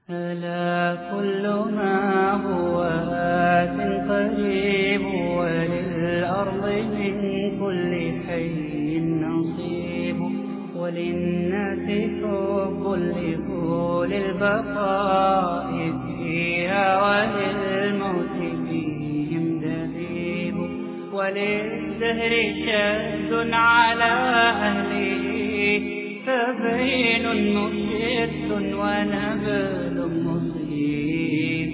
ألا كل ما هو آت قريب، وللأرض من كل حي نصيب، وللناس حب لطول البقاء فيها، وللموت فيهم دبيب، وللدهر شد على أهله، فبين مشت ونبل مصيب.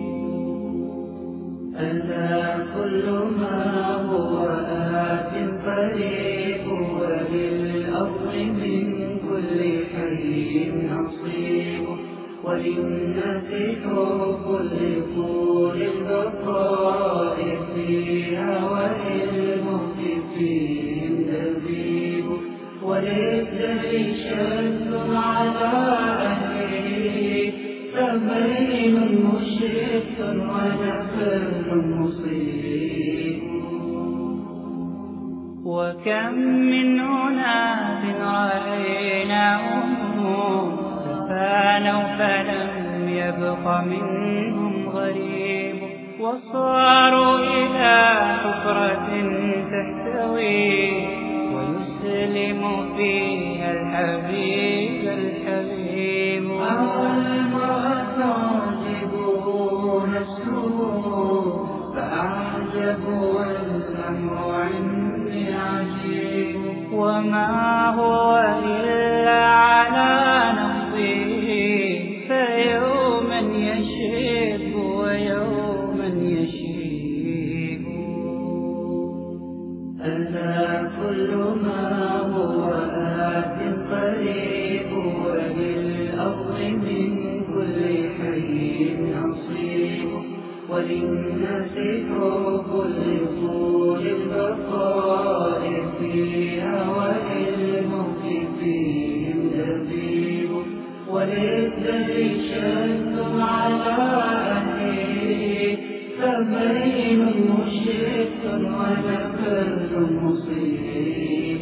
ألا كل ما هو آت قريب، وللأرض من كل حي نصيب، وللناس حب لطول البقاء فيها، وللموت فيهم دبيب، وللدهر شد على أهله، فبين مشرق ونفر مصيب. وكم من أناس رأيناهم فانوا فلم يبق منهم غريب، وصاروا إلى حفرة تحتوي، ويسلم فيها الحبيب الحبيب. المرأة تعجبه نفسه، فأعجب والأمر عندي عجيب، وما هو إلا على نفسه، فيوما يشيب ويوما يشيب. ألا كل ما هو آت قريب، وللأرض من كل حي نصيب، وللناس حب لطول البقاء فيها، وللموت فيهم دبيب، وللدهر شد على أهله، فبين مشرق ونفر مصيب.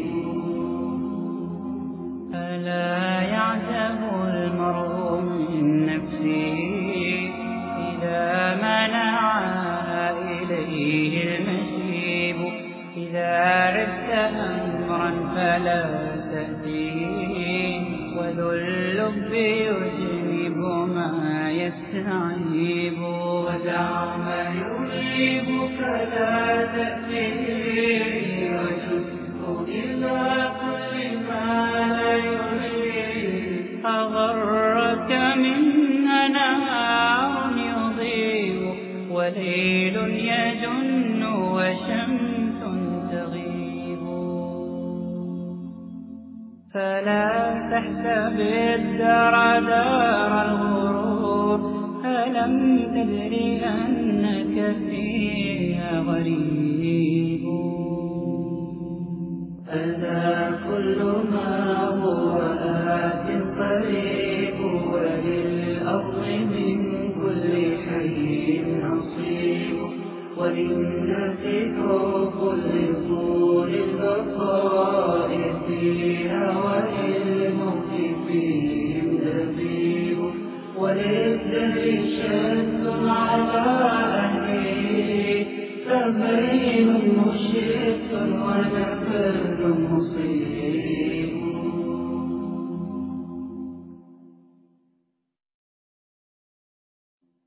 ألا يعجب المرء من نفسه إذا منعها إليه المشيب، إذا عرفت أمرا فلا تأتيه، وذو اللب يجنب ما يستعيب، ودع ما يريب فلا تأتيه، وشده إلى كل ما لا يريب. أغرك من نهار يضيء، وليل يجن وشمس تغيب، فلا تحسب الدار دار الغرور، ألم تدر أنك فيها غريب. ألا كل ما هو آت قريب، وللأرض من كل حي نصيب، وللناس حب لطول البقاء فيها، وللموت فيهم دبيب، وللدهر شد على أهله، فبين مشرق ونفر مصيب.